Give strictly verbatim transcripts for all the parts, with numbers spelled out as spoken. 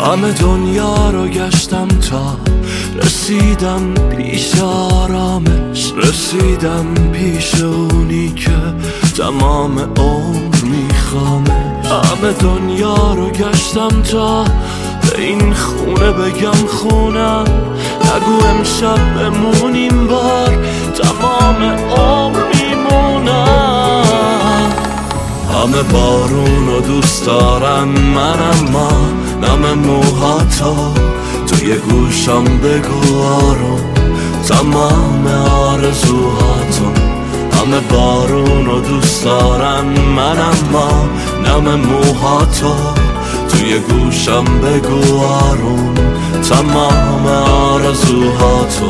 همه دنیا رو گشتم تا رسیدم پیش آرامش، رسیدم پیش اونی که تمام عمر میخوامش. همه دنیا رو گشتم تا به این خونه بگم خونم، نگو امشب بمونیم بار تمام عمر میمونم. همه بارون رو دوست دارن من، اما نم موهاتو توی گوشم بگو آروم تمام آرزوهاتو. همه بارون رو دوست دارن من، اما نم موهاتو توی گوشم بگو آروم تمام آرزوهاتو.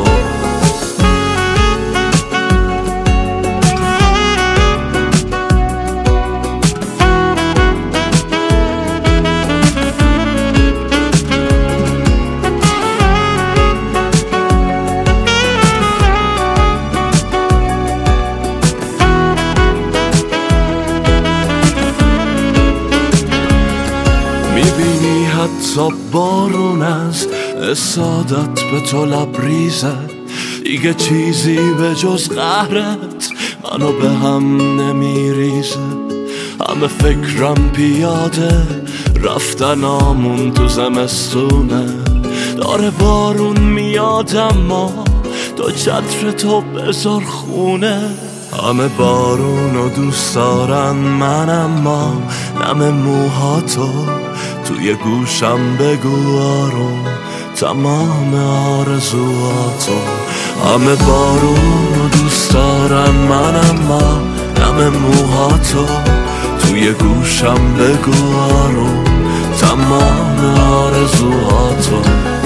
میبینی حتی بارون از اسادت به تو لبریزه، دیگه چیزی به جز قهرت منو به هم نمیریزه. همه فکرم پیاده رفتن آمون تو زمستونه، داره بارون میاد اما دو چتر تو بذار خونه. همه بارونو دوست دارن من، اما نم موهاتو توی گوشم بگو آروم تمام آرزوهاتو. همه بارونو دوست دارن من، اما نم موهاتو توی گوشم بگو آروم تمام آرزوهاتو.